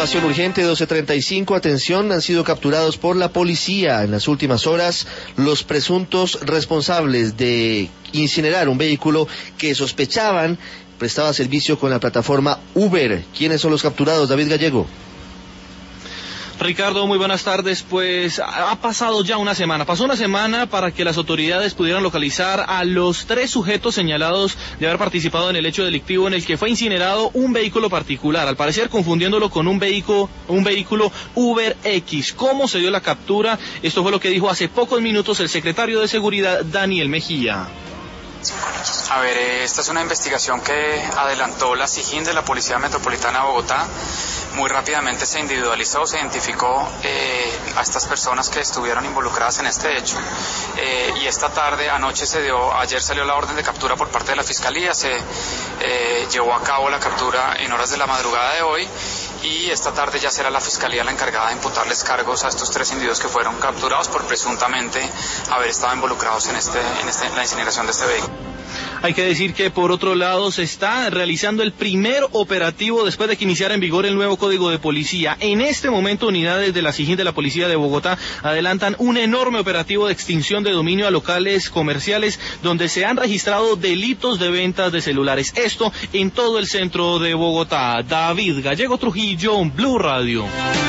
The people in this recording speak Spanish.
Información urgente, 12:35, atención, han sido capturados por la policía en las últimas horas los presuntos responsables de incinerar un vehículo que sospechaban prestaba servicio con la plataforma Uber. ¿Quiénes son los capturados, David Gallego? Ricardo, muy buenas tardes. Pues ha pasado ya una semana. Pasó una semana para que las autoridades pudieran localizar a los 3 sujetos señalados de haber participado en el hecho delictivo en el que fue incinerado un vehículo particular, al parecer confundiéndolo con un vehículo Uber X. ¿Cómo se dio la captura? Esto fue lo que dijo hace pocos minutos el secretario de Seguridad, Daniel Mejía. A ver, esta es una investigación que adelantó la SIJIN de la Policía Metropolitana de Bogotá. Muy rápidamente se individualizó, se identificó a estas personas que estuvieron involucradas en este hecho. Y esta tarde, ayer salió la orden de captura por parte de la Fiscalía, se llevó a cabo la captura en horas de la madrugada de hoy. Y esta tarde ya será la Fiscalía la encargada de imputarles cargos a estos 3 individuos que fueron capturados por presuntamente haber estado involucrados en la incineración de este vehículo. Hay que decir que por otro lado se está realizando el primer operativo después de que iniciara en vigor el nuevo Código de Policía. En este momento unidades de la SIJIN de la Policía de Bogotá adelantan un enorme operativo de extinción de dominio a locales comerciales donde se han registrado delitos de ventas de celulares. Esto en todo el centro de Bogotá. David Gallego Trujillo, Blue Radio.